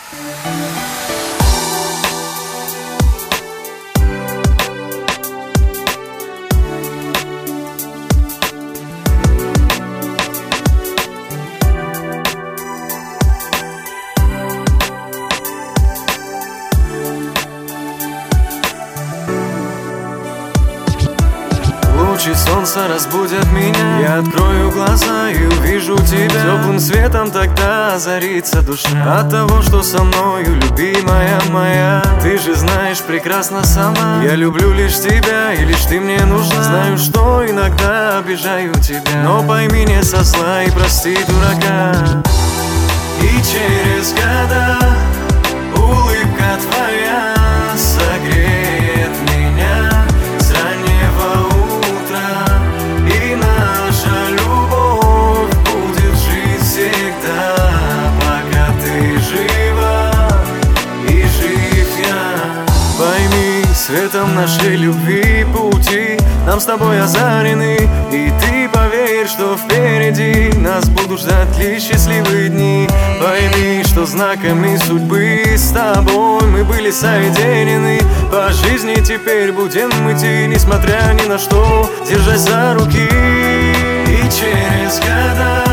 Лучи солнца разбудят меня. Я открою глаза и увижу тебя. Теплым светом тогда озарится душа от того, что со мною, любимая моя. Ты же знаешь прекрасно сама, я люблю лишь тебя, и лишь ты мне нужна. Знаю, что иногда обижаю тебя, но пойми не со зла и прости дурака. И через года улыбка твоя согреет меня с раннего утра, и наша любовь будет жить всегда, пока ты жива и жив я. Пойми, светом нашей любви пути нам с тобой озарены, и ты поверь, что впереди нас будут ждать лишь счастливые дни. Пойми, что знаками судьбы с тобой мы были соединены. По жизни теперь будем идти, несмотря ни на что, держась за руки. И через года